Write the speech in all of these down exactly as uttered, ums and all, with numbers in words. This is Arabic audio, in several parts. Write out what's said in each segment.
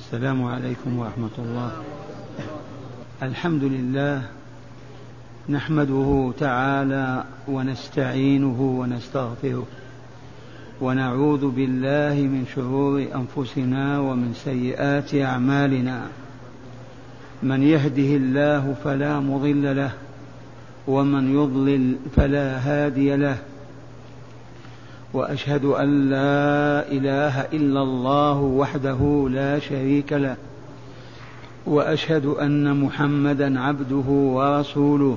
السلام عليكم ورحمة الله. الحمد لله نحمده تعالى ونستعينه ونستغفره ونعوذ بالله من شرور أنفسنا ومن سيئات أعمالنا. من يهده الله فلا مضل له ومن يضلل فلا هادي له، وأشهد أن لا إله إلا الله وحده لا شريك له، وأشهد أن محمدا عبده ورسوله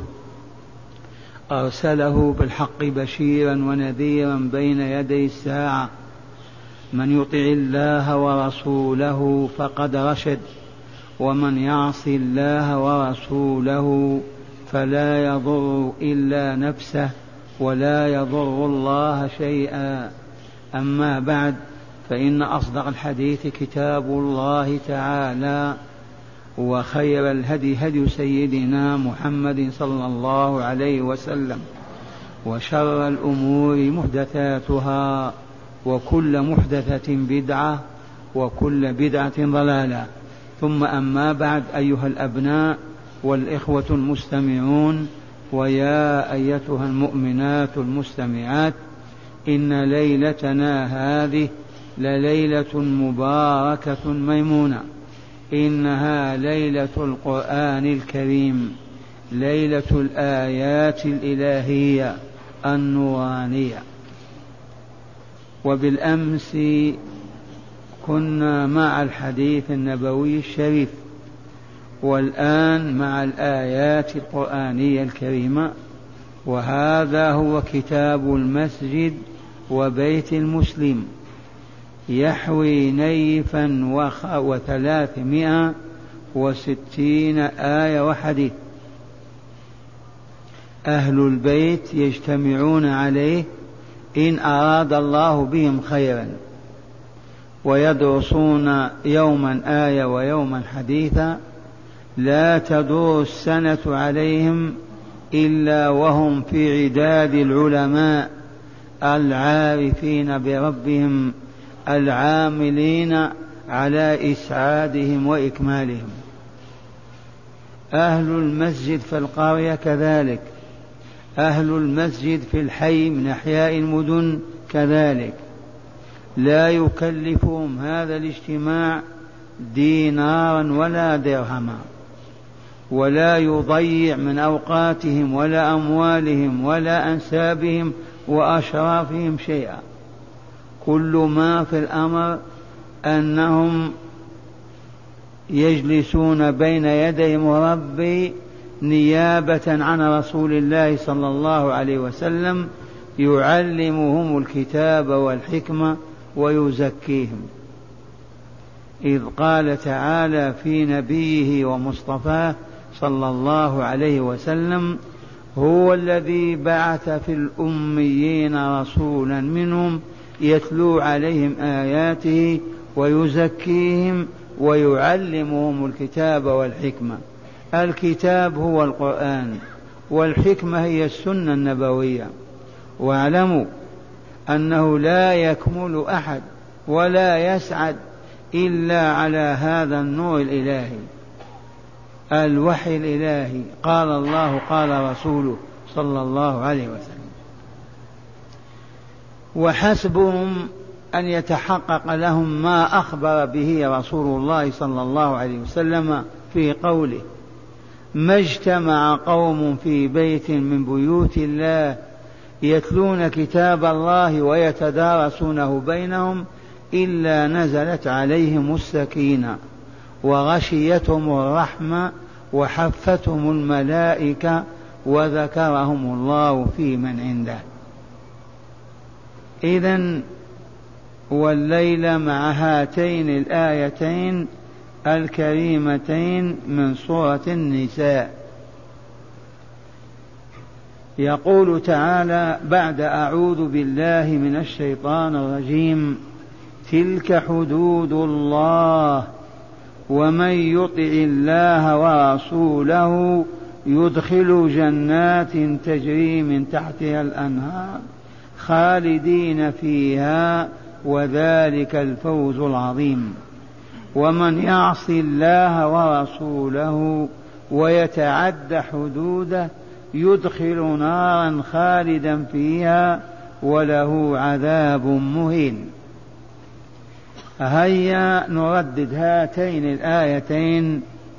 أرسله بالحق بشيرا ونذيرا بين يدي الساعة. من يطع الله ورسوله فقد رشد، ومن يعص الله ورسوله فلا يضر إلا نفسه ولا يضر الله شيئا. أما بعد، فإن أصدق الحديث كتاب الله تعالى، وخير الهدي هدي سيدنا محمد صلى الله عليه وسلم، وشر الأمور محدثاتها، وكل محدثة بدعة، وكل بدعة ضلالة. ثم أما بعد، أيها الأبناء والإخوة المستمعون، ويا أيتها المؤمنات المستمعات، إن ليلتنا هذه لليلة مباركة ميمونة، إنها ليلة القرآن الكريم، ليلة الآيات الإلهية النورانية. وبالأمس كنا مع الحديث النبوي الشريف، والآن مع الآيات القرآنية الكريمة، وهذا هو كتاب المسجد وبيت المسلم، يحوي نيفا وثلاثمائة وستين آية وحديث. أهل البيت يجتمعون عليه إن أراد الله بهم خيرا، ويدرسون يوما آية ويوما حديثا، لا تدور السنة عليهم إلا وهم في عداد العلماء العارفين بربهم العاملين على إسعادهم وإكمالهم. أهل المسجد في القرية كذلك، أهل المسجد في الحي من أحياء المدن كذلك. لا يكلفهم هذا الاجتماع دينارا ولا درهما، ولا يضيع من أوقاتهم ولا أموالهم ولا أنسابهم وأشرافهم شيئا. كل ما في الأمر أنهم يجلسون بين يدي مربي نيابة عن رسول الله صلى الله عليه وسلم، يعلمهم الكتاب والحكمة ويزكيهم. إذ قال تعالى في نبيه ومصطفاه صلى الله عليه وسلم: هو الذي بعث في الأميين رسولا منهم يتلو عليهم آياته ويزكيهم ويعلمهم الكتاب والحكمة. الكتاب هو القرآن، والحكمة هي السنة النبوية. واعلموا أنه لا يكمل أحد ولا يسعد إلا على هذا النور الإلهي، الوحي الإلهي. قال الله قال رسوله صلى الله عليه وسلم. وحسبهم أن يتحقق لهم ما أخبر به رسول الله صلى الله عليه وسلم في قوله: ما اجتمع قوم في بيت من بيوت الله يتلون كتاب الله ويتدارسونه بينهم إلا نزلت عليهم السكينة وغشيتهم الرحمة وحفتهم الملائكة وذكرهم الله في من عنده. إذن والليلة مع هاتين الآيتين الكريمتين من سورة النساء، يقول تعالى بعد أعوذ بالله من الشيطان الرجيم: تلك حدود الله ومن يطع الله ورسوله يدخل جنات تجري من تحتها الأنهار خالدين فيها وذلك الفوز العظيم. ومن يعص الله ورسوله ويتعد حدوده يدخل نارا خالدا فيها وله عذاب مهين. هيا نردد هاتين الآيتين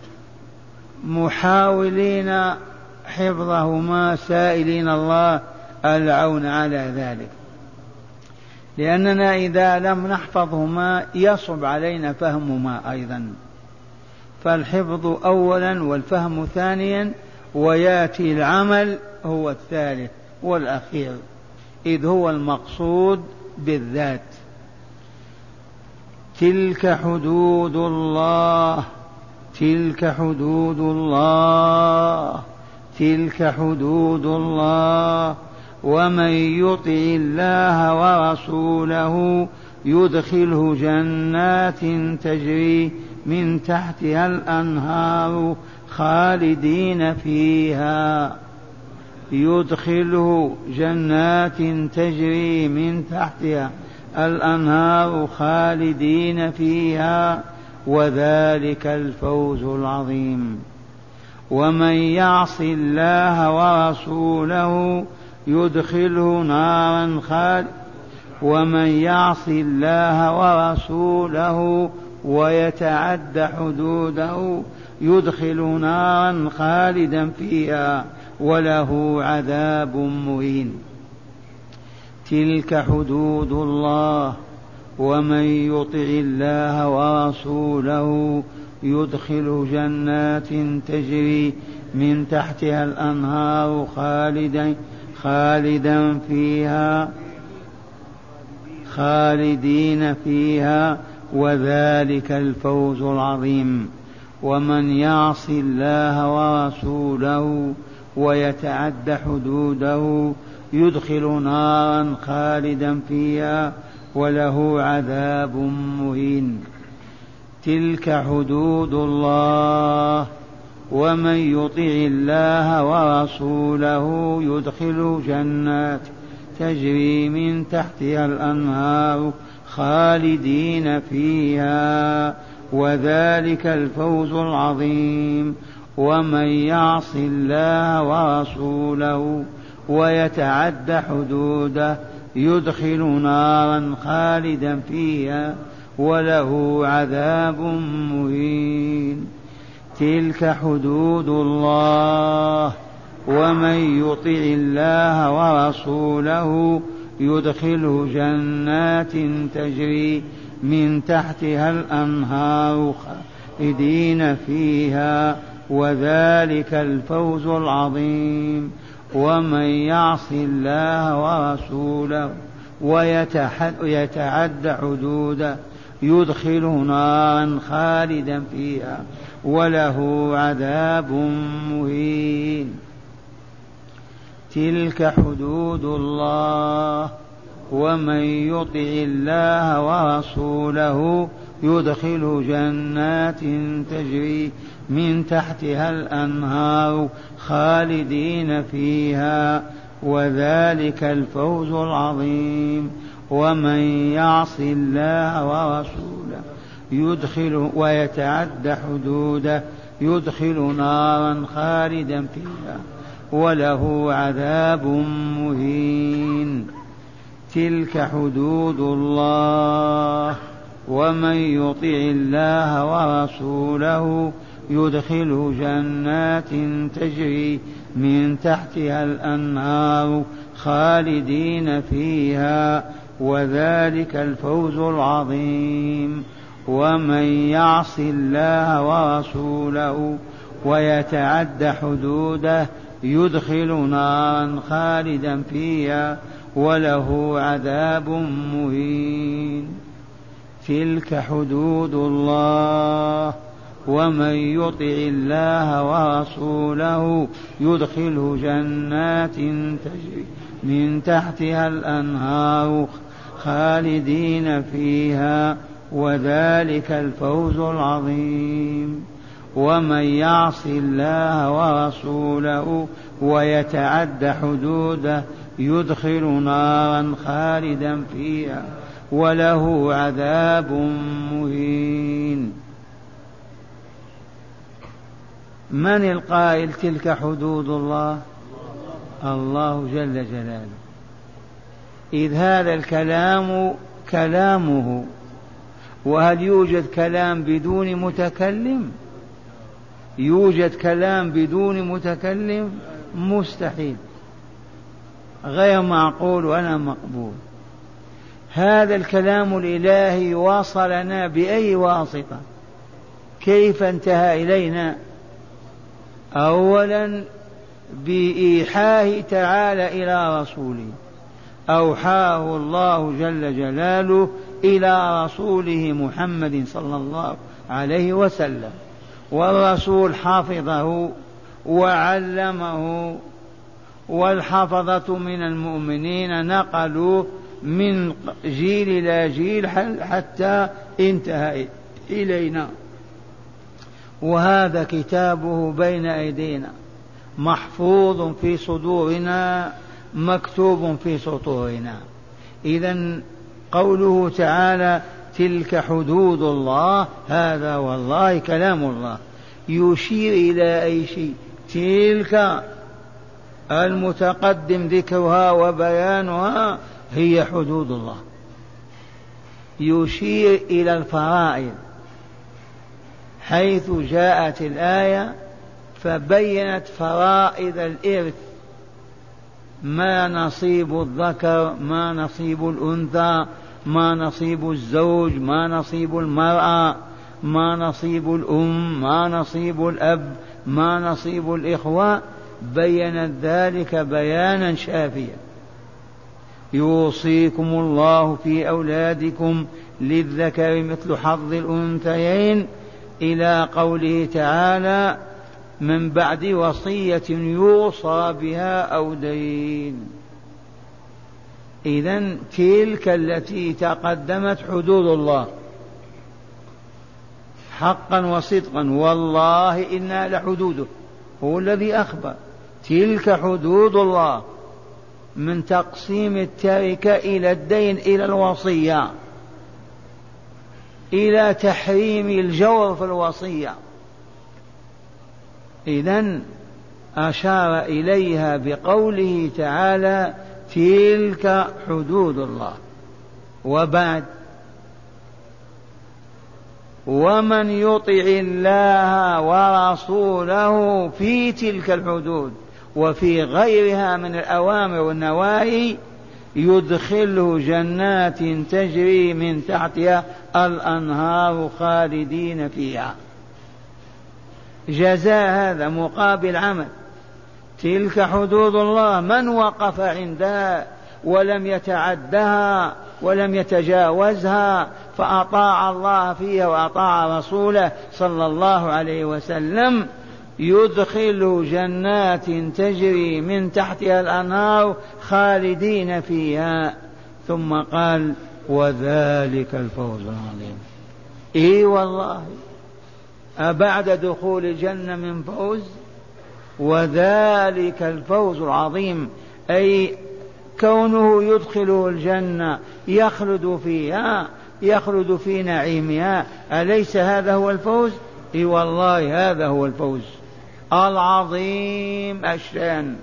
محاولين حفظهما سائلين الله العون على ذلك، لأننا إذا لم نحفظهما يصعب علينا فهمهما أيضا، فالحفظ أولا والفهم ثانيا، ويأتي العمل هو الثالث والأخير، إذ هو المقصود بالذات. تلك حدود الله، تلك حدود الله، تلك حدود الله، ومن يطع الله ورسوله يدخله جنات تجري من تحتها الأنهار خالدين فيها، يدخله جنات تجري من تحتها الأنهار خالدين فيها وذلك الفوز العظيم. ومن يعص الله ورسوله يدخله نارا خالد ومن يعص الله ورسوله ويتعد حدوده يدخل نارا خالدا فيها وله عذاب مهين. تلك حدود الله، ومن يطع الله ورسوله يدخل جنات تجري من تحتها الأنهار خالدا خالدا فيها خالدين فيها وذلك الفوز العظيم. ومن يعص الله ورسوله ويتعد حدوده يدخل نارا خالدا فيها وله عذاب مهين. تلك حدود الله، ومن يطع الله ورسوله يدخل جنات تجري من تحتها الأنهار خالدين فيها وذلك الفوز العظيم. ومن يعص الله ورسوله ويتعد حدوده يدخل نارا خالدا فيها وله عذاب مهين. تلك حدود الله، ومن يطع الله ورسوله يدخله جنات تجري من تحتها الأنهار خالدين فيها وذلك الفوز العظيم. ومن يعص الله ورسوله ويتعد حدوده يدخل نارا خالدا فيها وله عذاب مهين. تلك حدود الله، ومن يطع الله ورسوله يدخل جنات تجري من تحتها الأنهار خالدين فيها وذلك الفوز العظيم. ومن يعص الله ورسوله يدخل ويتعد حدوده يدخل نارا خالدا فيها وله عذاب مهين. تلك حدود الله، ومن يطع الله ورسوله يدخله جنات تجري من تحتها الأنهار خالدين فيها وذلك الفوز العظيم. ومن يعص الله ورسوله ويتعد حدوده يدخل نارا خالدا فيها وله عذاب مهين. تلك حدود الله، ومن يطع الله ورسوله يدخله جنات تجري من تحتها الأنهار خالدين فيها وذلك الفوز العظيم. ومن يعص الله ورسوله ويتعد حدوده يدخل نارا خالدا فيها وله عذاب مهين. من القائل تلك حدود الله؟ الله جل جلاله. إذ هذا الكلام كلامه، وهل يوجد كلام بدون متكلم؟ يوجد كلام بدون متكلم؟ مستحيل، غير معقول ولا مقبول. هذا الكلام الإلهي وصلنا بأي واسطة؟ كيف انتهى إلينا؟ أولا بإيحاه تعالى إلى رسوله، أوحاه الله جل جلاله إلى رسوله محمد صلى الله عليه وسلم، والرسول حفظه وعلمه، والحفظة من المؤمنين نقلوا من جيل إلى جيل حتى انتهى إلينا. وهذا كتابه بين أيدينا، محفوظ في صدورنا، مكتوب في سطورنا. إذن قوله تعالى تلك حدود الله، هذا والله كلام الله يشير إلى أي شيء؟ تلك المتقدم ذكرها وبيانها هي حدود الله، يشير إلى الفرائض، حيث جاءت الآية فبينت فرائض الإرث، ما نصيب الذكر، ما نصيب الأنثى، ما نصيب الزوج، ما نصيب المرأة، ما نصيب الأم، ما نصيب الأب، ما نصيب الإخوة، بينت ذلك بيانا شافيا. يوصيكم الله في أولادكم للذكر مثل حظ الأنثيين، إلى قوله تعالى من بعد وصية يوصى بها أو دين. إذن تلك التي تقدمت حدود الله حقا وصدقا، والله إنا لحدوده، هو الذي أخبر تلك حدود الله، من تقسيم التركة إلى الدين إلى الوصية، إلى تحريم الجور في الوصية. إذن أشار إليها بقوله تعالى تلك حدود الله. وبعد ومن يطع الله ورسوله في تلك الحدود وفي غيرها من الأوامر والنواهي يدخله جنات تجري من تحتها الأنهار خالدين فيها. جزاء هذا مقابل عمل. تلك حدود الله، من وقف عندها ولم يتعدها ولم يتجاوزها فأطاع الله فيها وأطاع رسوله صلى الله عليه وسلم يدخل جنات تجري من تحتها الأنهار خالدين فيها. ثم قال وذلك الفوز العظيم. إي والله، أبعد دخول الجنة من فوز؟ وذلك الفوز العظيم، أي كونه يدخله الجنة يخلد فيها، يخلد في نعيمها، أليس هذا هو الفوز؟ إي والله هذا هو الفوز العظيم الشان.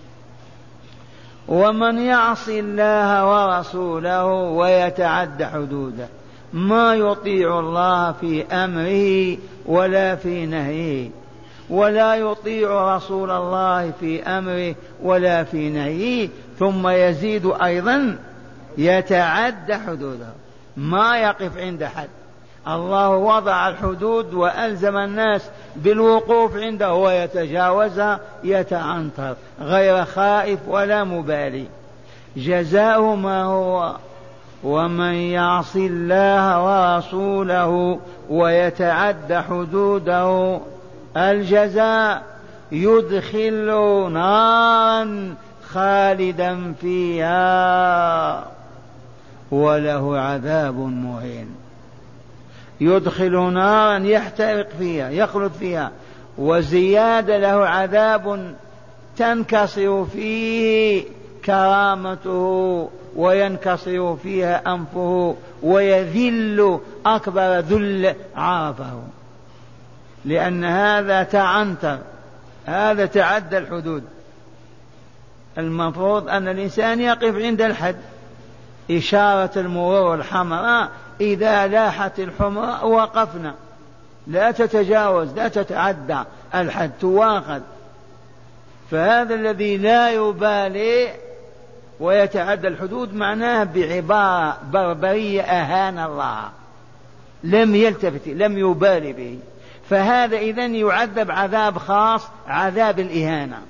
ومن يعص الله ورسوله ويتعد حدوده، ما يطيع الله في أمره ولا في نهيه، ولا يطيع رسول الله في أمره ولا في نهيه، ثم يزيد أيضا يتعد حدوده، ما يقف عند حد. الله وضع الحدود وألزم الناس بالوقوف عنده ويتجاوزها، يتعنطر غير خائف ولا مبالي. جزاؤه ما هو؟ ومن يعص الله ورسوله ويتعد حدوده، الجزاء يدخل نارا خالدا فيها وله عذاب مهين. يدخل نارا يحترق فيها يخلد فيها، وزيادة له عذاب تنكسر فيه كرامته وينكسر فيها أنفه ويذل أكبر ذل عرفه. لأن هذا تعنتر، هذا تعدى الحدود. المفروض أن الإنسان يقف عند الحد، إشارة المرور الحمراء إذا لاحت الحمراء وقفنا، لا تتجاوز، لا تتعدى الحد، تواخذ. فهذا الذي لا يبالي ويتعدى الحدود معناه بعبارة بربرية أهان الله، لم يلتفت، لم يبالي به. فهذا إذن يعذب عذاب خاص، عذاب الإهانة،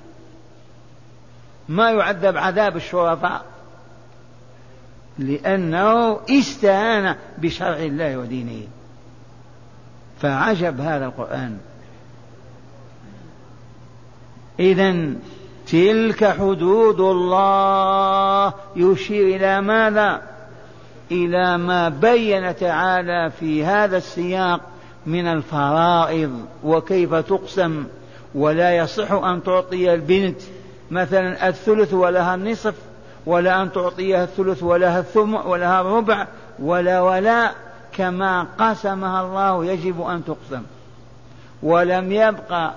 ما يعذب عذاب الشرفاء، لأنه استهان بشرع الله ودينه. فعجب هذا القرآن. إذن تلك حدود الله، يشير إلى ماذا؟ إلى ما بين تعالى في هذا السياق من الفرائض وكيف تقسم. ولا يصح أن تعطي البنت مثلا الثلث ولها النصف، ولا أن تعطيها الثلث ولها الثمن ولها الربع، ولا ولا كما قسمها الله يجب أن تقسم. ولم يبقى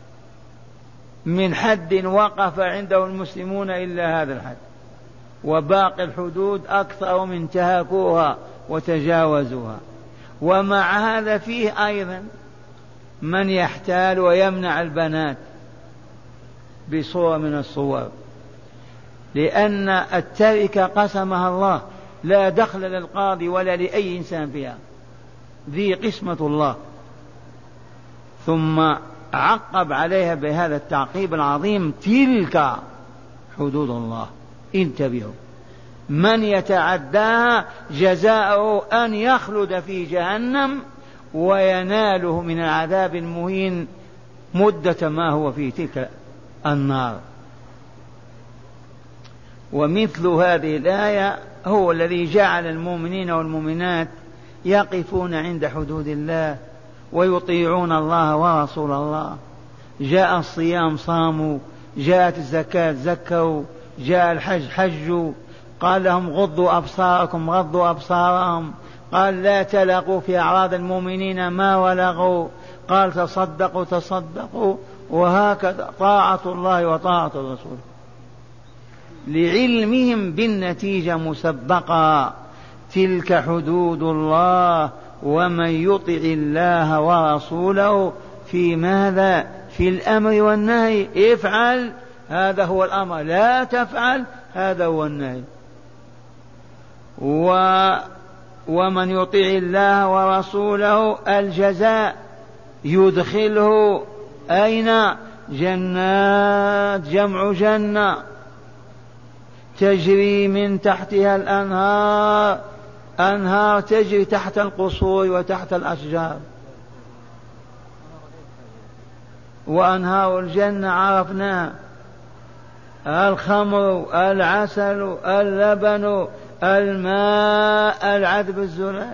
من حد وقف عنده المسلمون إلا هذا الحد، وباقي الحدود أكثر من انتهكوها وتجاوزوها. ومع هذا فيه أيضا من يحتال ويمنع البنات بصورة من الصور، لأن التركة قسمها الله، لا دخل للقاضي ولا لأي إنسان فيها، ذي قسمة الله. ثم عقب عليها بهذا التعقيب العظيم: تلك حدود الله، انتبهوا، من يتعداها جزاؤه أن يخلد في جهنم ويناله من العذاب المهين مدة ما هو في تلك النار. ومثل هذه الآية هو الذي جعل المؤمنين والمؤمنات يقفون عند حدود الله ويطيعون الله ورسول الله. جاء الصيام صاموا، جاءت الزكاة زكوا، جاء الحج حجوا، قال لهم غضوا أبصاركم غضوا أبصارهم، قال لا تلقوا في أعراض المؤمنين ما ولغوا، قال تصدقوا تصدقوا، وهكذا طاعة الله وطاعة الرسول، لعلمهم بالنتيجة مسبقا. تلك حدود الله، ومن يطع الله ورسوله في ماذا؟ في الأمر والنهي. افعل، هذا هو الأمر، لا تفعل، هذا هو النهي. و ومن يطع الله ورسوله الجزاء يدخله أين؟ جنات، جمع جنة، تجري من تحتها الأنهار، أنهار تجري تحت القصور وتحت الأشجار. وأنهار الجنة عرفناها: الخمر، العسل، اللبن، الماء، العذب الزلال.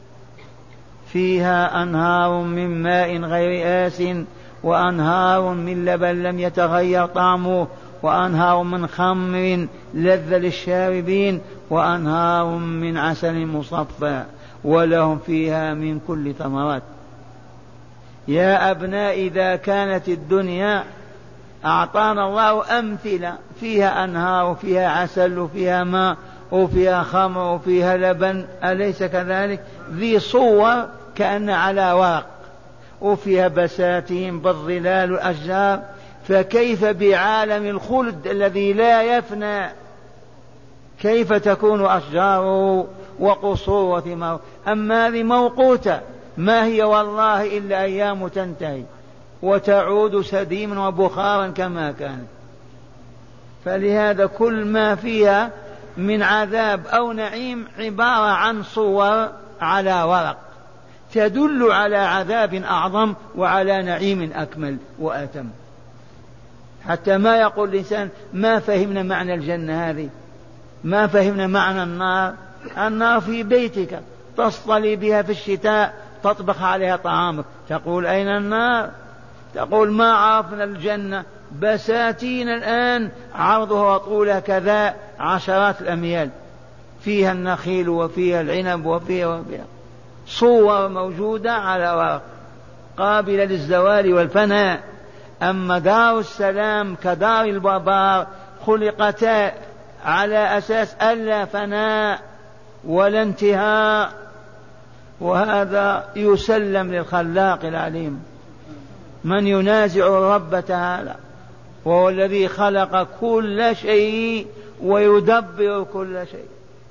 فيها أنهار من ماء غير آس، وأنهار من لبن لم يتغير طعمه، وأنهار من خمر لذ للشاربين، وأنهار من عسل مصفى، ولهم فيها من كل ثمرات. يا أبناء، إذا كانت الدنيا أعطانا الله أمثلة، فيها أنهار وفيها عسل وفيها ماء وفيها خمر وفيها لبن، أليس كذلك؟ ذي صور كأن على ورق، وفيها بساتين بالظلال والأشجار. فكيف بعالم الخلد الذي لا يفنى؟ كيف تكون أشجاره وقصور وثمار؟ أما هذه موقوتة، ما هي والله إلا أيام تنتهي وتعود سديما وبخارا كما كانت. فلهذا كل ما فيها من عذاب أو نعيم عبارة عن صور على ورق تدل على عذاب أعظم وعلى نعيم أكمل وأتم. حتى ما يقول الإنسان ما فهمنا معنى الجنة هذه، ما فهمنا معنى النار. النار في بيتك تصطلي بها في الشتاء، تطبخ عليها طعامك، تقول أين النار؟ تقول ما عرفنا الجنة. بساتين الآن عرضها وطولها كذا عشرات الأميال، فيها النخيل وفيها العنب وفيها وفيها صور موجودة على ورق. قابلة للزوال والفناء. أما دار السلام كدار البابار خلقتا على أساس ألا فناء ولا انتهاء، وهذا يسلم للخلاق العليم من ينازع الرب تعالى، وهو الذي خلق كل شيء ويدبر كل شيء.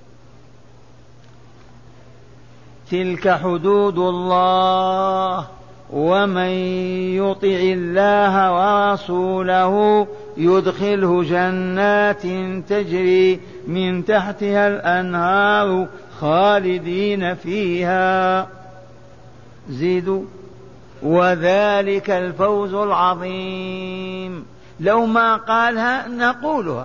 تلك حدود الله ومن يطع الله ورسوله يدخله جنات تجري من تحتها الأنهار خالدين فيها. زيدوا وذلك الفوز العظيم. لو ما قالها نقولها.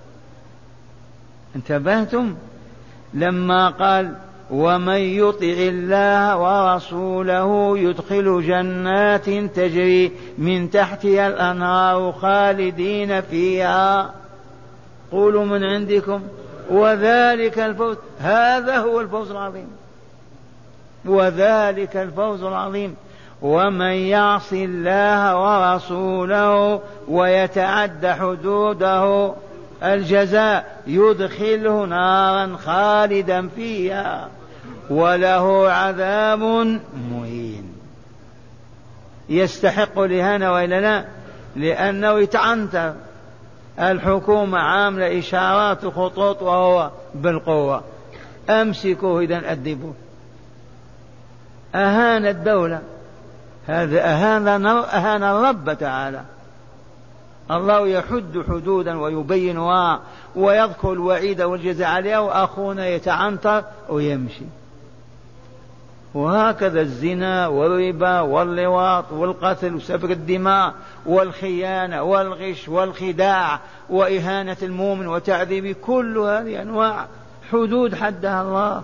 انتبهتم؟ لما قال ومن يطع الله ورسوله يدخل جنات تجري من تحتها الأنهار خالدين فيها، قولوا من عندكم وذلك الفوز. هذا هو الفوز العظيم، وذلك الفوز العظيم. ومن يعص الله ورسوله ويتعد حدوده الجزاء يدخله نارا خالدا فيها وله عذاب مهين. يستحق الإهانة وإلا لا؟ لأنه يتعنتر. الحكومة عاملة إشارات وخطوط وهو بالقوة، أمسكوه إذن أدبوه. أهان الدولة، هذا أهان, أهان الرب تعالى. الله يحد حدودا ويبينها ويذكر الوعيد والجزاء عليها، وأخونا يتعنتر ويمشي. وهكذا الزنا والربا واللواط والقتل وسفك الدماء والخيانة والغش والخداع وإهانة المؤمن وتعذيب، كل هذه أنواع حدود حدها الله.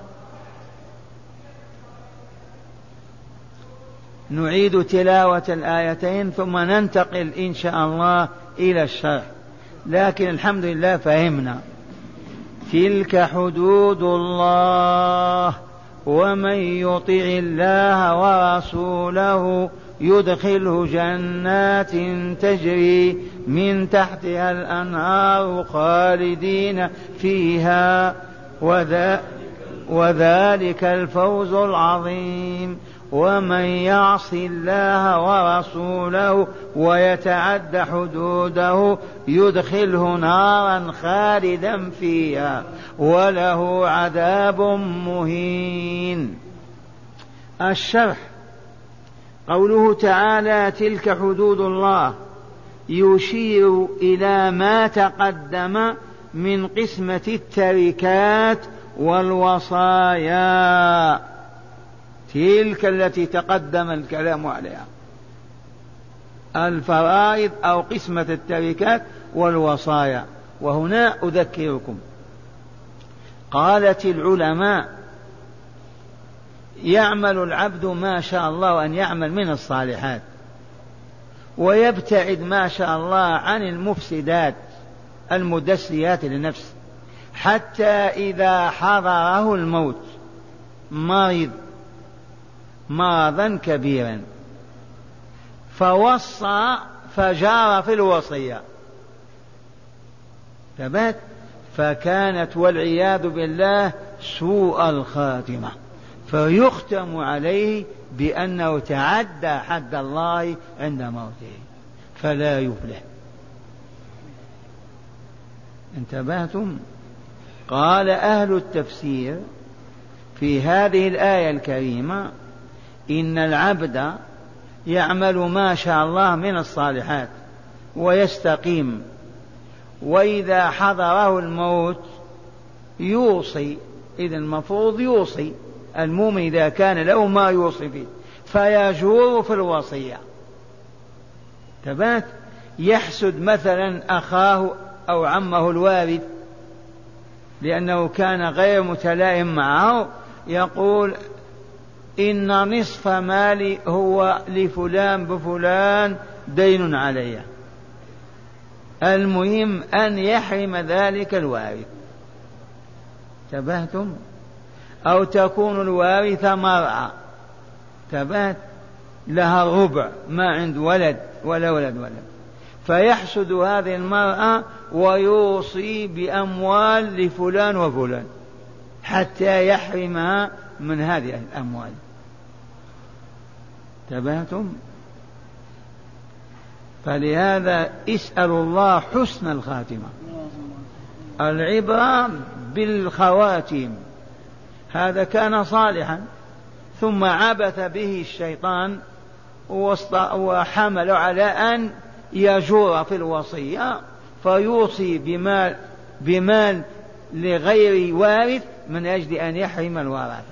نعيد تلاوة الآيتين ثم ننتقل إن شاء الله إلى الشرح، لكن الحمد لله فهمنا. تلك حدود الله ومن يطع الله ورسوله يدخله جنات تجري من تحتها الأنهار خالدين فيها وذا وذلك الفوز العظيم. ومن يعص الله ورسوله ويتعد حدوده يدخله نارا خالدا فيها وله عذاب مهين. الشرح. قوله تعالى تلك حدود الله يشير إلى ما تقدم من قسمة التركات والوصايا، تلك التي تقدم الكلام عليها، الفرائض أو قسمة التركات والوصايا. وهنا أذكركم، قالت العلماء يعمل العبد ما شاء الله أن يعمل من الصالحات، ويبتعد ما شاء الله عن المفسدات المدسيات للنفس، حتى إذا حضره الموت مرض مرضا كبيرا فوصى فجار في الوصية ثبت، فكانت والعياذ بالله سوء الخاتمة، فيختم عليه بأنه تعدى حد الله عند موته فلا يفلح. انتبهتم؟ قال أهل التفسير في هذه الآية الكريمة إن العبد يعمل ما شاء الله من الصالحات ويستقيم، وإذا حضره الموت يوصي. إذن المفروض يوصي المؤمن إذا كان له ما يوصي فيه فيجور في الوصية. تبات يحسد مثلا أخاه أو عمه الوارث لأنه كان غير متلائم معه، يقول إن نصف مالي هو لفلان بفلان دين علي. المهم أن يحرم ذلك الوارث. تبهتم؟ أو تكون الوارثة مرأة، تبهت لها الربع، ما عند ولد ولا ولد ولد، فيحسد هذه المرأة ويوصي بأموال لفلان وفلان حتى يحرمها من هذه الأموال. تبهتم؟ فلهذا اسألوا الله حسن الخاتمة. العبرة بالخواتيم. هذا كان صالحا ثم عبث به الشيطان وحمل على أن يجور في الوصية فيوصي بمال, بمال لغير وارث من أجل أن يحرم الورثة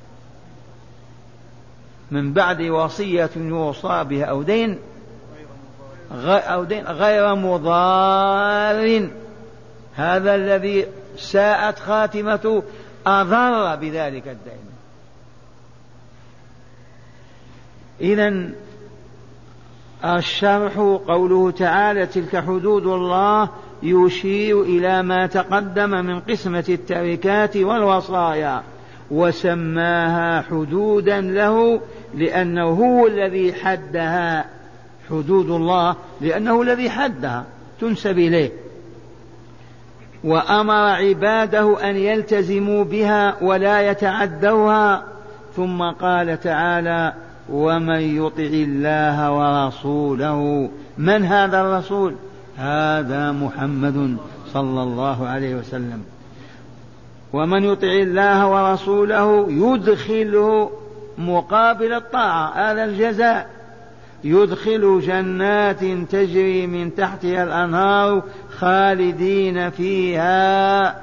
من بعد وصية يوصى بها أو دين أو دين غير مضار. هذا الذي ساءت خاتمته أضر بذلك الدين. إذن الشرح قوله تعالى تلك حدود الله يشير إلى ما تقدم من قسمة التركات والوصايا، وسماها حدودا له لأنه هو الذي حدها. حدود الله لأنه الذي حدها تنسب إليه، وأمر عباده أن يلتزموا بها ولا يتعدوها. ثم قال تعالى ومن يطع الله ورسوله. من هذا الرسول؟ هذا محمد صلى الله عليه وسلم. ومن يطع الله ورسوله يدخله مقابل الطاعة، هذا الجزاء، يدخل جنات تجري من تحتها الأنهار خالدين فيها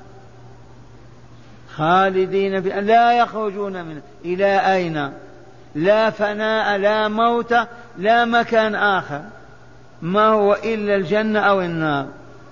خالدين فيها لا يخرجون منها. إلى أين؟ لا فناء لا موت لا مكان آخر، ما هو إلا الجنة أو النار.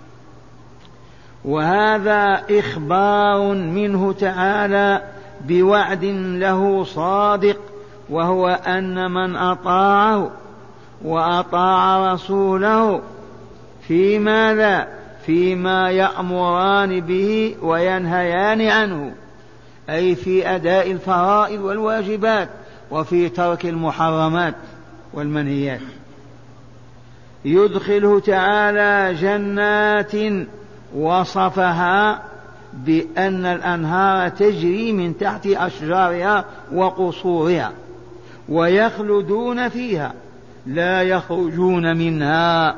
وهذا إخبار منه تعالى بوعد له صادق، وهو أن من أطاعه وأطاع رسوله في ماذا؟ فيما يأمران به وينهيان عنه، أي في أداء الفرائض والواجبات وفي ترك المحرمات والمنهيات، يدخله تعالى جنات وصفها بأن الأنهار تجري من تحت أشجارها وقصورها، ويخلدون فيها لا يخرجون منها.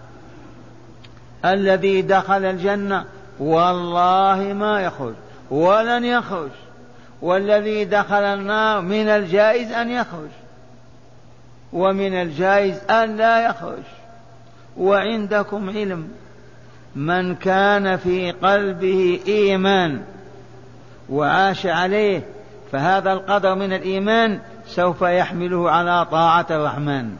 الذي دخل الجنة والله ما يخرج ولن يخرج، والذي دخل النار من الجائز أن يخرج ومن الجائز أن لا يخرج. وعندكم علم من كان في قلبه إيمان وعاش عليه فهذا القدر من الإيمان سوف يحمله على طاعة الرحمن.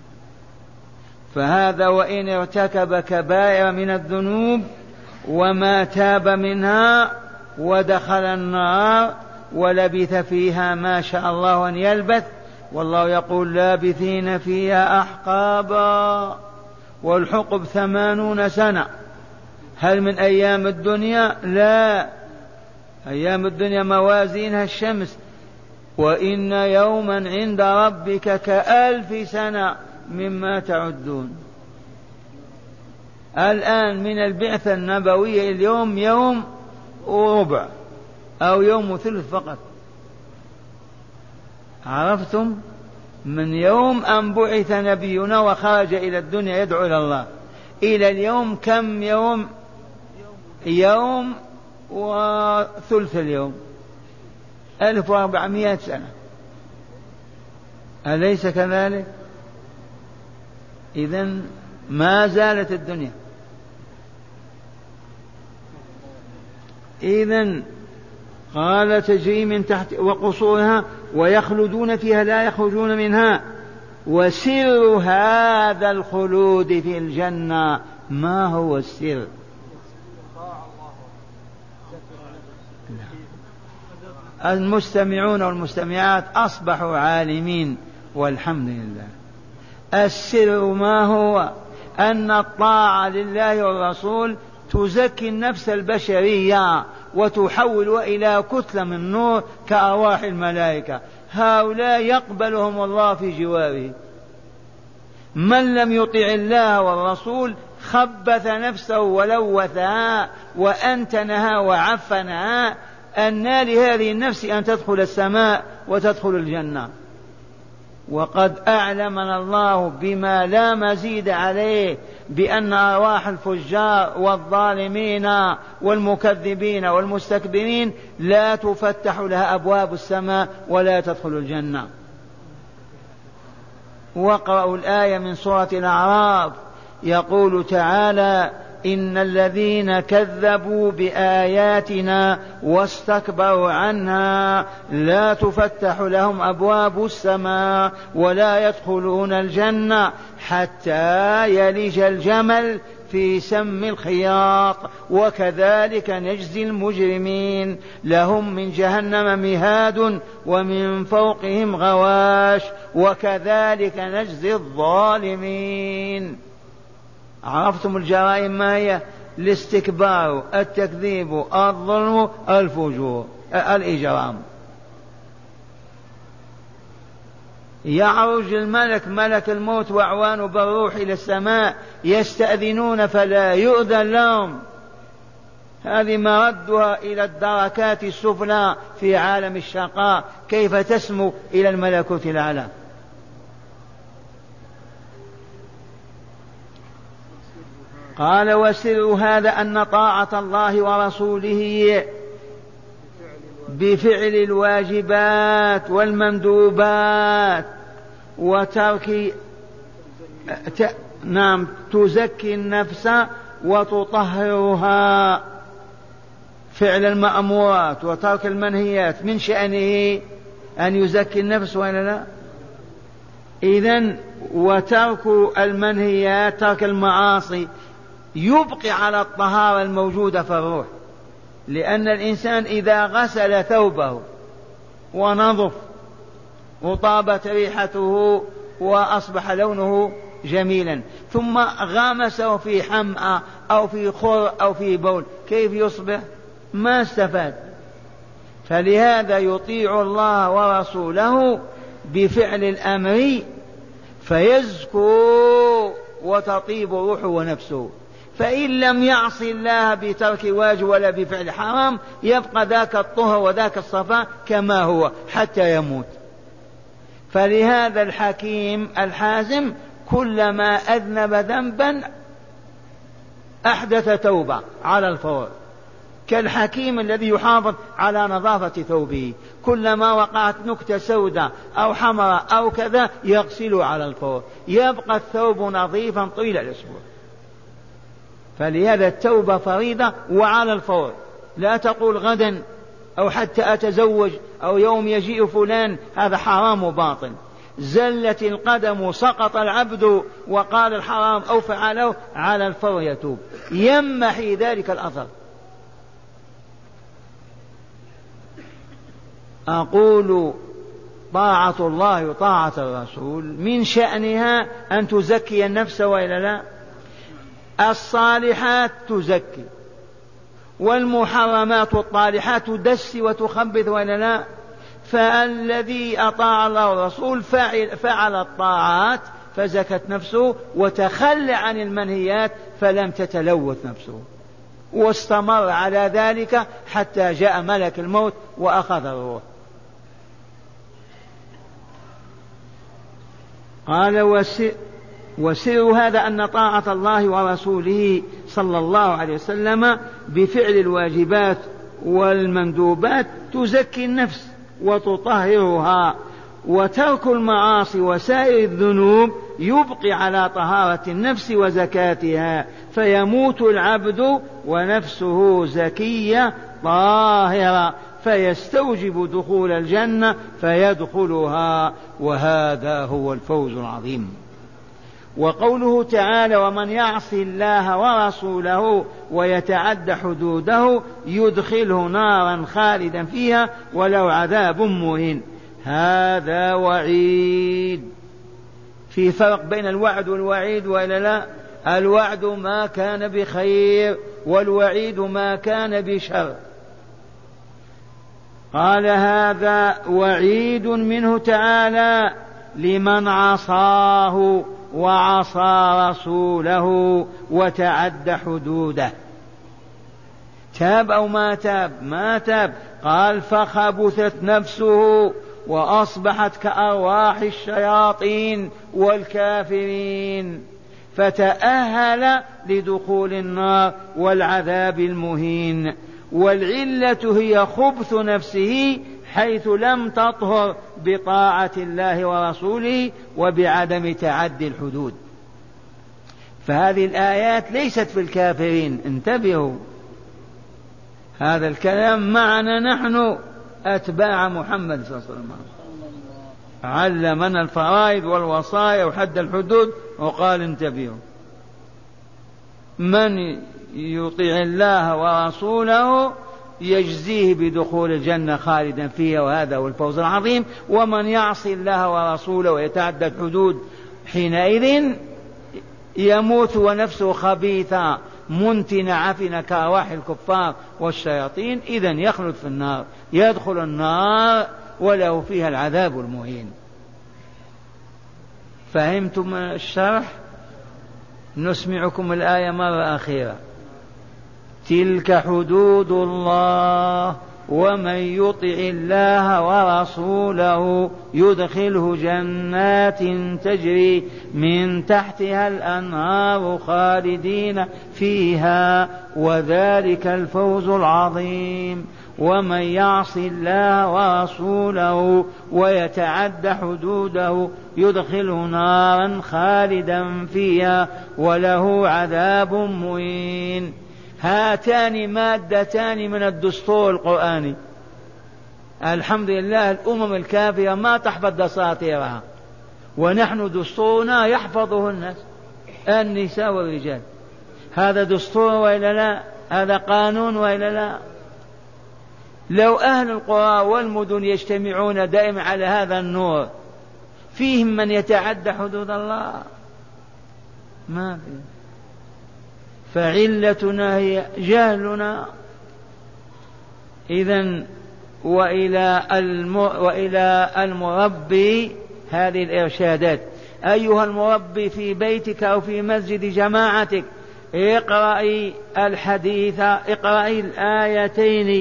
فهذا وإن ارتكب كبائر من الذنوب وما تاب منها ودخل النار ولبث فيها ما شاء الله أن يلبث، والله يقول لابثين فيها أحقابا والحقب ثمانون سنة. هل من أيام الدنيا؟ لا، أيام الدنيا موازينها الشمس، وإن يوما عند ربك كألف سنة مما تعدون. الآن من البعثة النبوية اليوم يوم وربع أو يوم ثلث فقط. عرفتم؟ من يوم أن بعث نبينا وخرج إلى الدنيا يدعو إلى الله إلى اليوم كم يوم؟ يوم وثلث اليوم، ألف وأربعمائة سنة. أليس كذلك؟ إذن ما زالت الدنيا. إذن قال تجري من تحت وقصورها ويخلدون فيها لا يخرجون منها. وسر هذا الخلود في الجنة ما هو السر؟ المستمعون والمستمعات أصبحوا عالمين والحمد لله. السر ما هو؟ أن الطاعة لله والرسول تزكي النفس البشرية وتحول إلى كتلة من نور كأرواح الملائكة، هؤلاء يقبلهم الله في جواره. من لم يطع الله والرسول خبث نفسه ولوثها وأنتنها وعفنها، أن لهذه النفس أن تدخل السماء وتدخل الجنة. وقد أعلمنا الله بما لا مزيد عليه بأن أرواح الفجار والظالمين والمكذبين والمستكبرين لا تفتح لها أبواب السماء ولا تدخل الجنة. واقرأوا الآية من سورة الأعراف، يقول تعالى: إن الذين كذبوا بآياتنا واستكبروا عنها لا تفتح لهم أبواب السماء ولا يدخلون الجنة حتى يلج الجمل في سم الخياط وكذلك نجزي المجرمين لهم من جهنم مهاد ومن فوقهم غواش وكذلك نجزي الظالمين. عرفتم الجرائم ما هي؟ الاستكبار، التكذيب، الظلم، الفجور، الإجرام. يعرج الملك ملك الموت وأعوان بالروح إلى السماء يستأذنون فلا يؤذن لهم. هذه مردها إلى الدركات السفلى في عالم الشقاء، كيف تسمو إلى الملكوت الأعلى؟ قال: وسر هذا أن طاعة الله ورسوله بفعل الواجبات والمندوبات وترك ت... نعم تزكي النفس وتطهرها، فعل المأمورات وترك المنهيات من شأنه أن يزكي النفس ولا لا؟ إذن وترك المنهيات، ترك المعاصي، يبقي على الطهارة الموجودة في الروح، لأن الإنسان إذا غسل ثوبه ونظف وطابت ريحته وأصبح لونه جميلا ثم غامسه في حمأة أو في خر أو في بول، كيف يصبح؟ ما استفاد. فلهذا يطيع الله ورسوله بفعل الأمر فيزكو وتطيب روحه ونفسه. فإن لم يعص الله بترك واجب ولا بفعل حرام يبقى ذاك الطهر وذاك الصفاء كما هو حتى يموت. فلهذا الحكيم الحازم كلما أذنب ذنبا أحدث توبة على الفور، كالحكيم الذي يحافظ على نظافة ثوبه، كلما وقعت نكتة سوداء أو حمراء أو كذا يغسل على الفور، يبقى الثوب نظيفا طيل الأسبوع. فلهذا التوبة فريضة وعلى الفور، لا تقول غدا أو حتى أتزوج أو يوم يجيء فلان، هذا حرام وباطل. زلت القدم سقط العبد وقال الحرام أو فعله، على الفور يتوب، يمحي ذلك الأثر. أقول طاعة الله وطاعة الرسول من شأنها أن تزكي النفس وإلا لا؟ الصالحات تزكي، والمحرمات الطالحات تدس وتخبث وإلا لا؟ فالذي أطاع الله والرسول فعل, فعل الطاعات فزكت نفسه وتخلى عن المنهيات فلم تتلوث نفسه، واستمر على ذلك حتى جاء ملك الموت وأخذ الروح. قال: وسر, وسر هذا أن طاعة الله ورسوله صلى الله عليه وسلم بفعل الواجبات والمندوبات تزكي النفس وتطهرها، وترك المعاصي وسائر الذنوب يبقي على طهارة النفس وزكاتها، فيموت العبد ونفسه زكية طاهرة فيستوجب دخول الجنة فيدخلها، وهذا هو الفوز العظيم. وقوله تعالى: ومن يعص الله ورسوله ويتعد حدوده يدخله نارا خالدا فيها ولو عذاب مهين، هذا وعيد. في فرق بين الوعد والوعيد وإلا لا؟ الوعد ما كان بخير والوعيد ما كان بشر. قال هذا وعيد منه تعالى لمن عصاه وعصى رسوله وتعدى حدوده. تاب أو ما تاب؟ ما تاب. قال فخبثت نفسه وأصبحت كأرواح الشياطين والكافرين، فتأهل لدخول النار والعذاب المهين. والعلة هي خبث نفسه حيث لم تطهر بطاعة الله ورسوله وبعدم تعدي الحدود. فهذه الآيات ليست في الكافرين، انتبهوا، هذا الكلام معنا نحن أتباع محمد صلى الله عليه وسلم، علمنا الفرائض والوصايا وحد الحدود وقال انتبهوا، من يطيع الله ورسوله يجزيه بدخول الجنة خالدا فيها، وهذا هو الفوز العظيم. ومن يعصي الله ورسوله ويتعدى الحدود حينئذ يموت ونفسه خبيثة منتنة عفنة كأرواح الكفار والشياطين، إذن يخلد في النار، يدخل النار وله فيها العذاب المهين. فهمتم الشرح؟ نسمعكم الآية مرة أخيرة. تلك حدود الله ومن يطع الله ورسوله يدخله جنات تجري من تحتها الأنهار خالدين فيها وذلك الفوز العظيم. ومن يعص الله ورسوله ويتعد حدوده يدخله نارا خالدا فيها وله عذاب مهين. هاتان مادتان من الدستور القرآني. الحمد لله الأمم الكافرة ما تحفظ دساتيرها، ونحن دستورنا يحفظه الناس، النساء والرجال. هذا دستور وإلا لا؟ هذا قانون وإلا لا؟ لو أهل القرى والمدن يجتمعون دائما على هذا النور، فيهم من يتعدى حدود الله؟ ما في. فعلتنا هي جهلنا. إذن وإلى, الم... وإلى المربي هذه الإرشادات. أيها المربي في بيتك أو في مسجد جماعتك، اقرأي الحديث، اقرأي الآيتين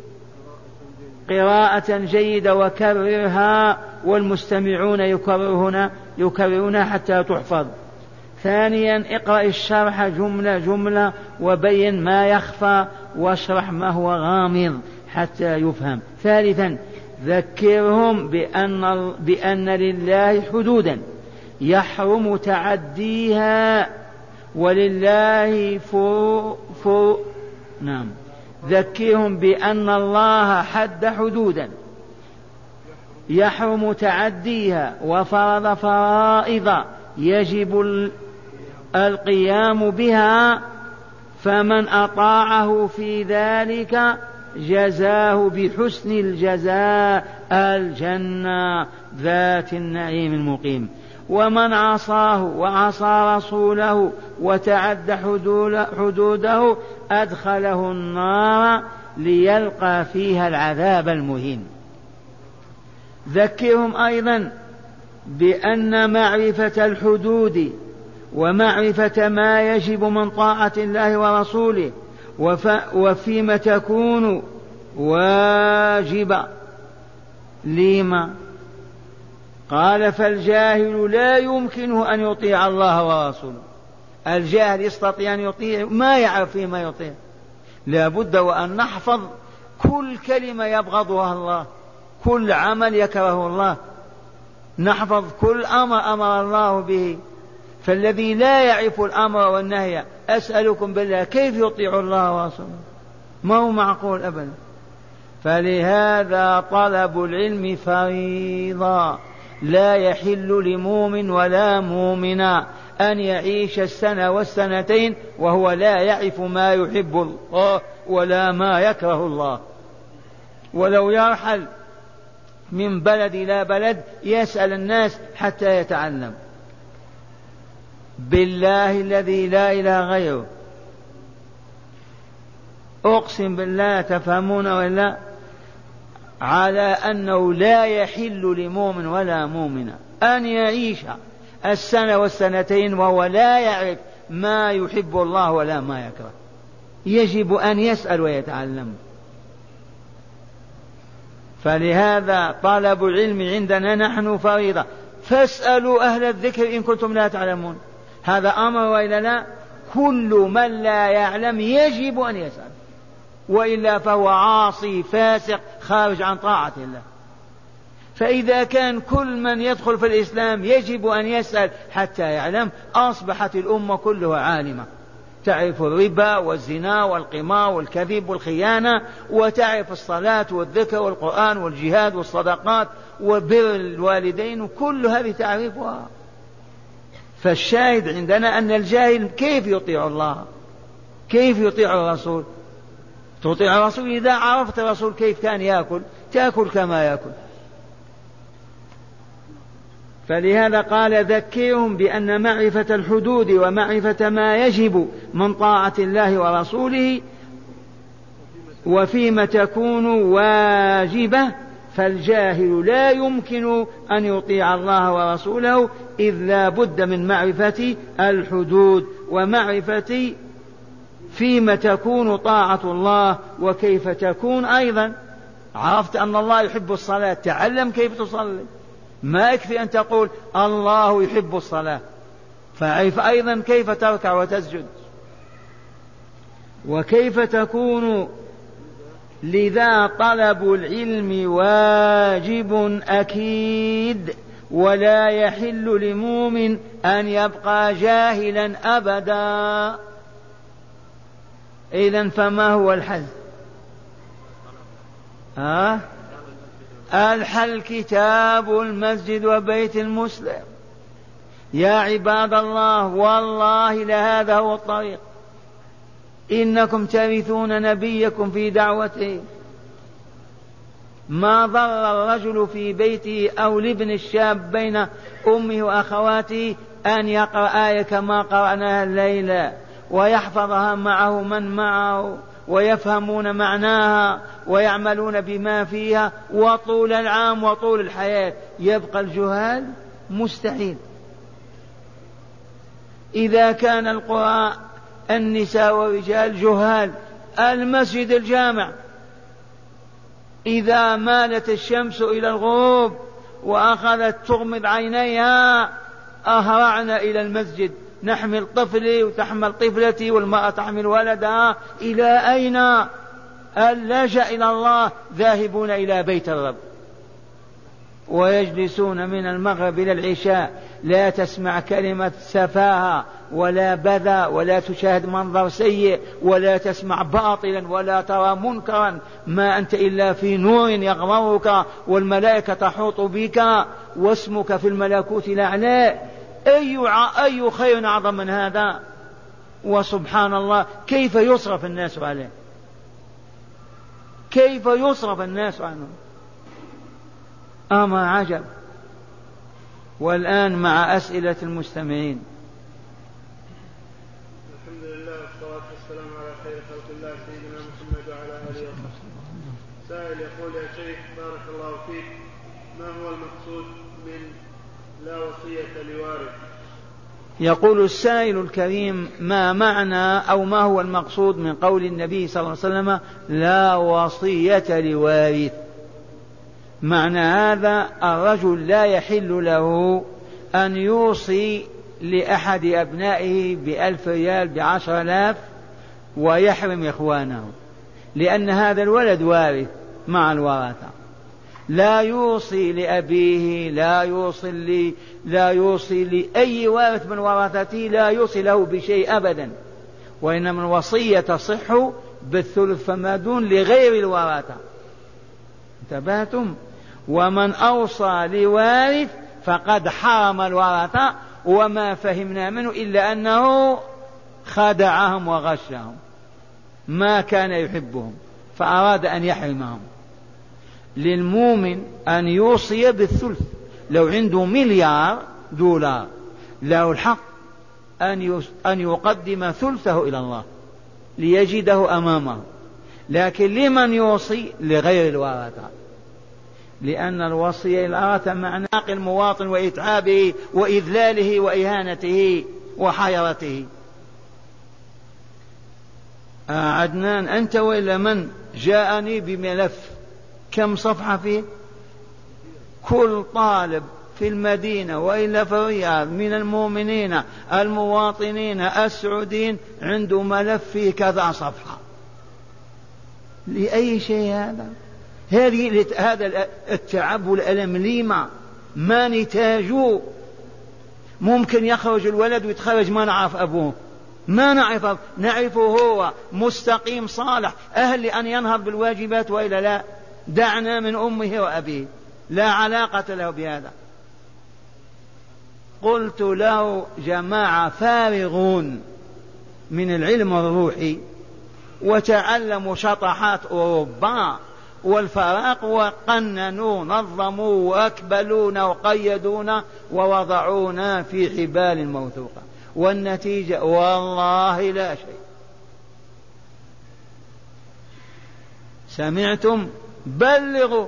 قراءة جيدة وكررها، والمستمعون يكررون يكررونها حتى تحفظ. ثانيا اقرأ الشرح جملة جملة وبين ما يخفى واشرح ما هو غامض حتى يفهم. ثالثا ذكرهم بأن, بأن لله حدودا يحرم تعديها، ولله فر فر نعم ذكرهم بأن الله حد حدودا يحرم تعديها وفرض فرائض يجب القيام بها، فمن أطاعه في ذلك جزاه بحسن الجزاء الجنة ذات النعيم المقيم. ومن عصاه وعصى رسوله وتعدى حدوده أدخله النار ليلقى فيها العذاب المهين. ذكرهم أيضا بأن معرفة الحدود ومعرفة ما يجب من طاعة الله ورسوله وفيما تكون واجبة. لما؟ قال فالجاهل لا يمكنه أن يطيع الله ورسوله. الجاهل يستطيع أن يطيع ما يعرف فيما يطيع. لا بد وأن نحفظ كل كلمة يبغضها الله، كل عمل يكره الله، نحفظ كل أمر أمر الله به. فالذي لا يعرف الأمر والنهي أسألكم بالله كيف يطيع الله ورسوله؟ ما هو معقول أبدا. فلهذا طلب العلم فريضة، لا يحل لمؤمن ولا مؤمنا أن يعيش السنة والسنتين وهو لا يعرف ما يحب الله ولا ما يكره الله. ولو يرحل من بلد إلى بلد يسأل الناس حتى يتعلم. بالله الذي لا إله غيره أقسم بالله، تفهمون ولا؟ على أنه لا يحل لمؤمن ولا مؤمنة أن يعيش السنة والسنتين وهو لا يعرف ما يحب الله ولا ما يكره. يجب أن يسأل ويتعلم. فلهذا طلب العلم عندنا نحن فريضة، فاسألوا أهل الذكر إن كنتم لا تعلمون. هذا أمر وإلا لا؟ كل من لا يعلم يجب أن يسأل، وإلا فهو عاصي فاسق خارج عن طاعة الله. فإذا كان كل من يدخل في الإسلام يجب أن يسأل حتى يعلم، أصبحت الأمة كلها عالمة، تعرف الربا والزنا والقمار والكذب والخيانة، وتعرف الصلاة والذكر والقرآن والجهاد والصدقات وبر الوالدين، وكل هذه تعرفها. فالشاهد عندنا أن الجاهل كيف يطيع الله؟ كيف يطيع الرسول؟ تطيع الرسول إذا عرفت الرسول كيف كان يأكل تأكل كما يأكل. فلهذا قال ذكرهم بأن معرفة الحدود ومعرفة ما يجب من طاعة الله ورسوله وفيما تكون واجبة، فالجاهل لا يمكن أن يطيع الله ورسوله، إذ لا بد من معرفة الحدود ومعرفة فيما تكون طاعة الله وكيف تكون. أيضا عرفت أن الله يحب الصلاة، تعلم كيف تصلي، ما يكفي أن تقول الله يحب الصلاة، فعرف أيضا كيف تركع وتسجد وكيف تكون. لذا طلب العلم واجب أكيد، ولا يحل لمؤمن أن يبقى جاهلا أبدا. إذن فما هو الحل؟ ها؟ الحل كتاب المسجد وبيت المسلم. يا عباد الله، والله لهذا هو الطريق. إنكم ترثون نبيكم في دعوته. ما ضر الرجل في بيته أو الابن الشاب بين أمه وأخواته أن يقرأ آية كما قرأناها الليلة ويحفظها معه من معه ويفهمون معناها ويعملون بما فيها، وطول العام وطول الحياة. يبقى الجهال؟ مستحيل. إذا كان القرآن النساء والرجال جهال، المسجد الجامع إذا مالت الشمس إلى الغروب وأخذت تغمض عينيها أهرعنا إلى المسجد، نحمل طفلي وتحمل طفلتي والمرأة تحمل ولدها. إلى أين؟ اللجأ إلى الله، ذاهبون إلى بيت الرب ويجلسون من المغرب إلى العشاء، لا تسمع كلمة سفاهة ولا بذا، ولا تشاهد منظر سيء، ولا تسمع باطلا، ولا ترى منكرا، ما أنت إلا في نور يغمرك والملائكة تحوط بك واسمك في الملكوت الأعلى. أي أي خير أعظم من هذا؟ وسبحان الله كيف يصرف الناس عليه، كيف يصرف الناس عنه، أمر عجب. والآن مع أسئلة المستمعين. الحمد لله والصلاة والسلام على خير خلق الله سيدنا محمد وعلى آله وصحبه. سائل يقول: يا شيخ بارك الله فيك، ما هو المقصود من لا وصية لوارث؟ يقول السائل الكريم: ما معنى أو ما هو المقصود من قول النبي صلى الله عليه وسلم لا وصية لوارث؟ معنى هذا الرجل لا يحل له أن يوصي لأحد أبنائه بألف ريال بعشر آلاف ويحرم إخوانه، لأن هذا الولد وارث مع الورثة. لا يوصي لأبيه، لا يوصي لي لا يوصي لأي وارث من ورثته، لا يوصي له بشيء أبدا، وإنما الوصية تصح بالثلث فما دون لغير الورثة. انتبهتم؟ ومن أوصى لوارث فقد حرم الورثة، وما فهمنا منه إلا أنه خدعهم وغشهم، ما كان يحبهم فأراد أن يحرمهم. للمؤمن أن يوصي بالثلث، لو عنده مليار دولار له الحق أن يقدم ثلثه إلى الله ليجده أمامه، لكن لمن يوصي؟ لغير الورثة. لأن الوصية الآت معنى المواطن وإتعابه وإذلاله وإهانته وحيرته. آه عدنان أنت وإلا من جاءني بملف كم صفحة فيه؟ كل طالب في المدينة وإلا في الرياض من المؤمنين المواطنين السعوديين عنده ملف فيه كذا صفحة. لأي شيء هذا؟ هذه هذا التعب والألم لما ما نتاجه؟ ممكن يخرج الولد ويتخرج ما نعرف أبوه، ما نعرف نعرفه هو مستقيم صالح أهل لأن ينهض بالواجبات وإلا لا، دعنا من أمه وأبيه، لا علاقة له بهذا. قلت له جماعة فارغون من العلم الروحي وتعلموا شطحات أوروبا والفراق وقننوا نظموا وأكبلونا وقيدونا ووضعونا في حبال موثوقة، والنتيجة والله لا شيء. سمعتم؟ بلغوا.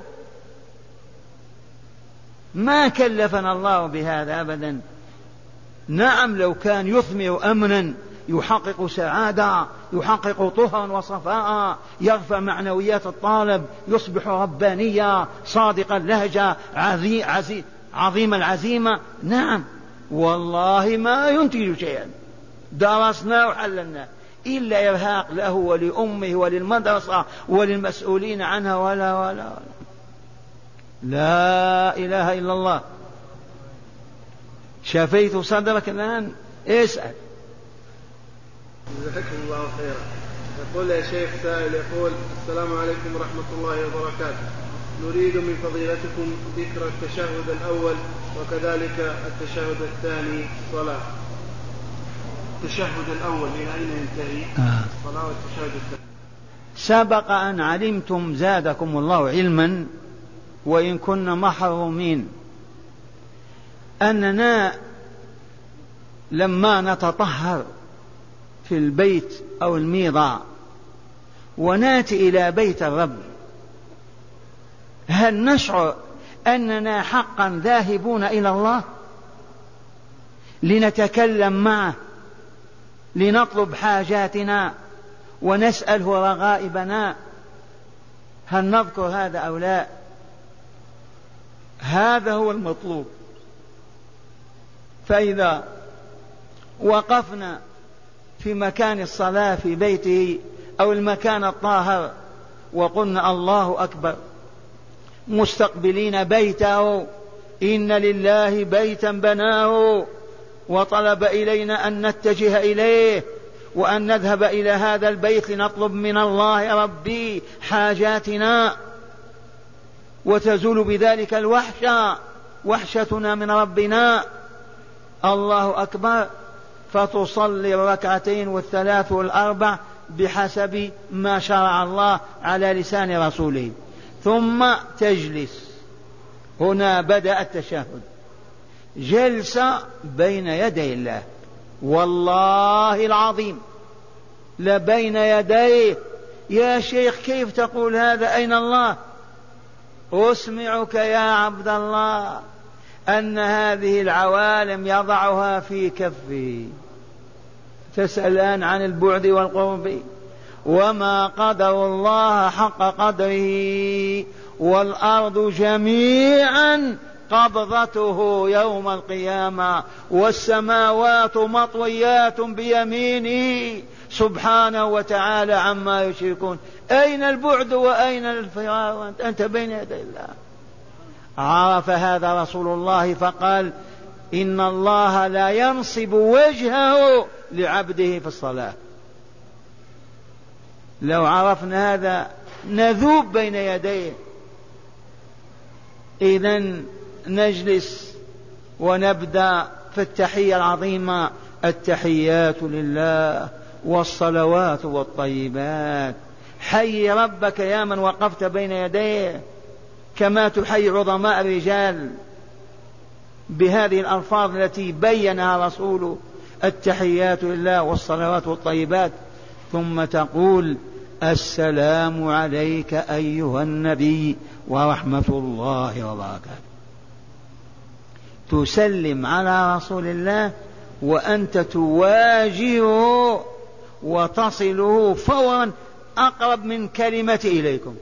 ما كلفنا الله بهذا أبدا. نعم لو كان يثمر أمنا يحقق سعادة يحقق طهرا وصفاء يرفع معنويات الطالب يصبح ربانيا صادق اللهجة عزي عزي عظيم العزيمة، نعم والله ما ينتج شيئا درسنا وحللنا إلا إرهاق له ولأمه وللمدرسة وللمسؤولين عنها ولا ولا, ولا. لا إله إلا الله. شفيت صدرك الآن؟ اسأل. جزاكم الله خيرا. يقول يا شيخ سائل يقول: السلام عليكم ورحمة الله وبركاته، نريد من فضيلتكم ذكر التشهد الأول وكذلك التشهد الثاني صلاة. التشهد الأول إلى أين ينتهي؟ الصلاة والتشهد الثاني. سبق أن علمتم زادكم الله علما وإن كنا محرومين أننا لما نتطهر في البيت أو الميضة وناتي إلى بيت الرب هل نشعر أننا حقا ذاهبون إلى الله لنتكلم معه لنطلب حاجاتنا ونسأله رغائبنا؟ هل نذكر هذا أو لا؟ هذا هو المطلوب. فإذا وقفنا في مكان الصلاة في بيته أو المكان الطاهر وقلنا الله أكبر مستقبلين بيته، إن لله بيتا بناه وطلب إلينا أن نتجه إليه وأن نذهب إلى هذا البيت لنطلب من الله ربي حاجاتنا وتزول بذلك الوحشة وحشتنا من ربنا. الله أكبر، فتصلي الركعتين والثلاث والأربع بحسب ما شرع الله على لسان رسوله، ثم تجلس. هنا بدأ التشهد، جلسة بين يدي الله، والله العظيم لبين يديه. يا شيخ كيف تقول هذا؟ أين الله؟ أسمعك يا عبد الله أن هذه العوالم يضعها في كفه. تسألان عن البعد والقرب، وما قدر الله حق قدره، والأرض جميعا قبضته يوم القيامة والسماوات مطويات بيمينه سبحانه وتعالى عما يشركون. أين البعد وأين الفرار وأنت أنت بين يدي الله؟ عرف هذا رسول الله فقال: إن الله لا ينصب وجهه لعبده في الصلاة. لو عرفنا هذا نذوب بين يديه. إذن نجلس ونبدأ في التحية العظيمة: التحيات لله والصلوات والطيبات. حي ربك يا من وقفت بين يديه كما تحيي عظماء الرجال بهذه الألفاظ التي بينها رسوله: التحيات لله والصلوات والطيبات. ثم تقول: السلام عليك أيها النبي ورحمة الله وبركاته. تسلم على رسول الله وأنت تواجهه وتصله فورا أقرب من كلمة إليكم.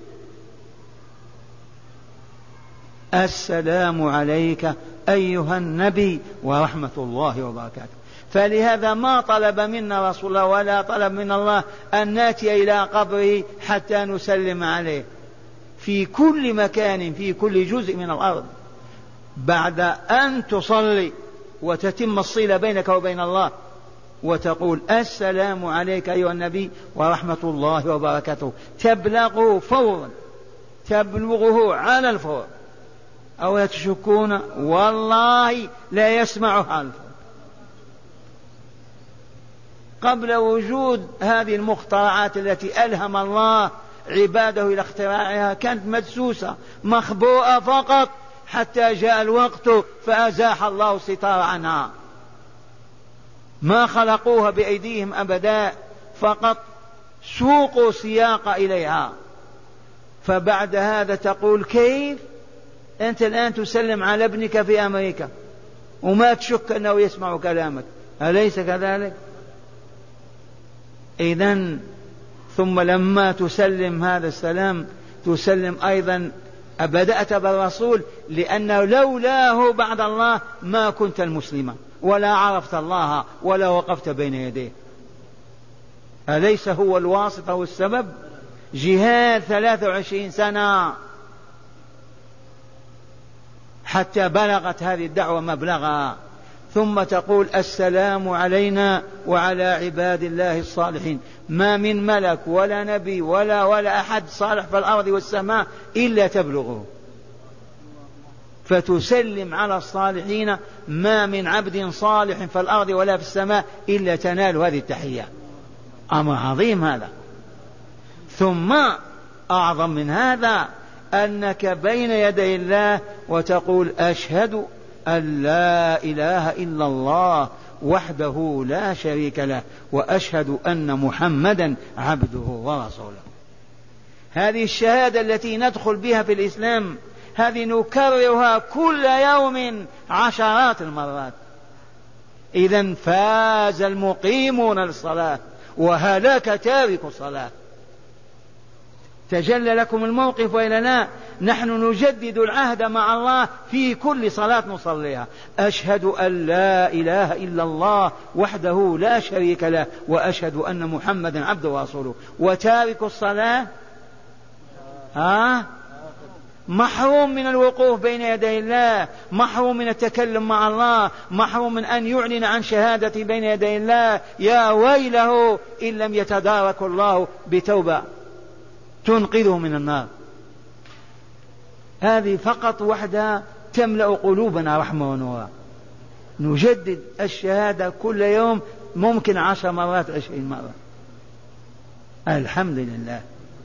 السلام عليك أيها النبي ورحمة الله وبركاته. فلهذا ما طلب منا رسول الله ولا طلب من الله أن نأتي إلى قبره حتى نسلم عليه، في كل مكان في كل جزء من الأرض بعد أن تصلي وتتم الصلة بينك وبين الله وتقول السلام عليك أيها النبي ورحمة الله وبركاته، تبلغه فورا، تبلغه على الفور. أو تشكون والله لا يسمعه على الفور. قبل وجود هذه المخترعات التي ألهم الله عباده إلى اختراعها كانت مدسوسة مخبوءة فقط حتى جاء الوقت فأزاح الله الستار عنها. ما خلقوها بأيديهم أبدا، فقط سوقوا سياق إليها. فبعد هذا تقول كيف أنت الآن تسلم على ابنك في أمريكا وما تشك أنه يسمع كلامك، أليس كذلك؟ إذن ثم لما تسلم هذا السلام تسلم أيضا بدأت بالرسول، لأنه لولاه بعد الله ما كنت المسلما ولا عرفت الله ولا وقفت بين يديه. أليس هو الواسطة والسبب؟ جهاد ثلاث وعشرين سنة حتى بلغت هذه الدعوة مبلغها. ثم تقول السلام علينا وعلى عباد الله الصالحين. ما من ملك ولا نبي ولا ولا أحد صالح في الأرض والسماء إلا تبلغه، فتسلم على الصالحين. ما من عبد صالح في الأرض ولا في السماء إلا تنال هذه التحية. أمر عظيم هذا. ثم أعظم من هذا أنك بين يدي الله وتقول أشهد أن لا إله إلا الله وحده لا شريك له وأشهد أن محمدا عبده ورسوله. هذه الشهادة التي ندخل بها في الإسلام هذه نكررها كل يوم عشرات المرات. إذن فاز المقيمون للصلاة وهلاك تارك الصلاة. تجلى لكم الموقف وإلا لا؟ نحن نجدد العهد مع الله في كل صلاة نصليها. أشهد أن لا إله إلا الله وحده لا شريك له وأشهد أن محمدا عبده ورسوله. وتارك الصلاة ها محروم من الوقوف بين يدي الله، محروم من التكلم مع الله، محروم من أن يعلن عن شهادة بين يدي الله. يا ويله إن لم يتدارك الله بتوبة تنقذه من النار. هذه فقط وحدها تملأ قلوبنا رحمة ونورا. نجدد الشهادة كل يوم ممكن عشر مرات عشرين مرة. الحمد لله.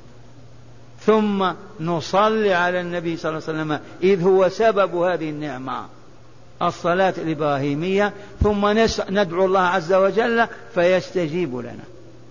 ثم نصلي على النبي صلى الله عليه وسلم إذ هو سبب هذه النعمة، الصلاة الإبراهيمية. ثم ندعو الله عز وجل فيستجيب لنا.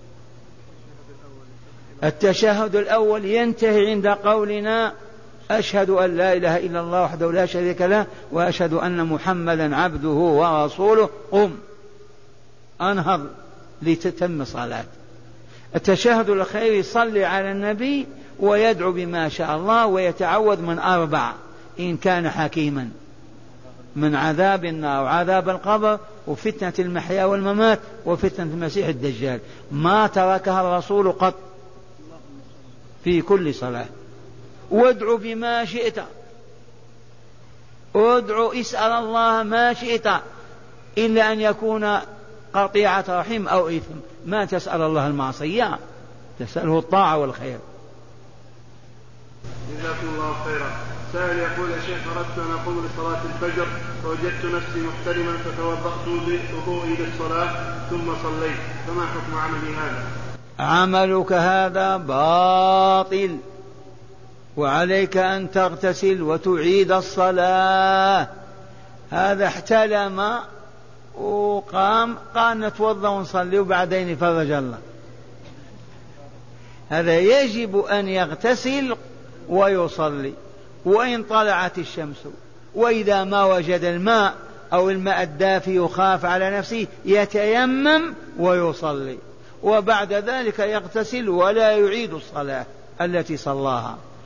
التشهد الأول ينتهي عند قولنا أشهد أن لا إله إلا الله وحده لا شريك له وأشهد أن محمدا عبده ورسوله. قم أنهض لتتم صلاة. التشهد الأخير يصلي على النبي ويدعو بما شاء الله ويتعوذ من أربع إن كان حكيما: من عذاب النار وعذاب القبر وفتنة المحيا والممات وفتنة المسيح الدجال. ما تركها الرسول قط في كل صلاة. وادعو بما شئت، ادعو اسأل الله ما شئت إلا أن يكون قطيعة رحم أو إثم. ما تسأل الله المعصية، تسأله الطاعة والخير. جزاكم الله خيرا. سائل يقول: يا شيخ، أردت أن أقوم لصلاة الفجر فوجدت نفسي محترما فتوضأت لوضوئي للصلاة ثم صليت، فما حكم عملي هذا؟ عملك هذا باطل، وعليك أن تغتسل وتعيد الصلاة. هذا احتلم وقام قال نتوضأ ونصلي وبعدين فرج الله. هذا يجب أن يغتسل ويصلي، وإن طلعت الشمس. وإذا ما وجد الماء أو الماء الدافي يخاف على نفسه يتيمم ويصلي، وبعد ذلك يغتسل ولا يعيد الصلاة التي صلاها.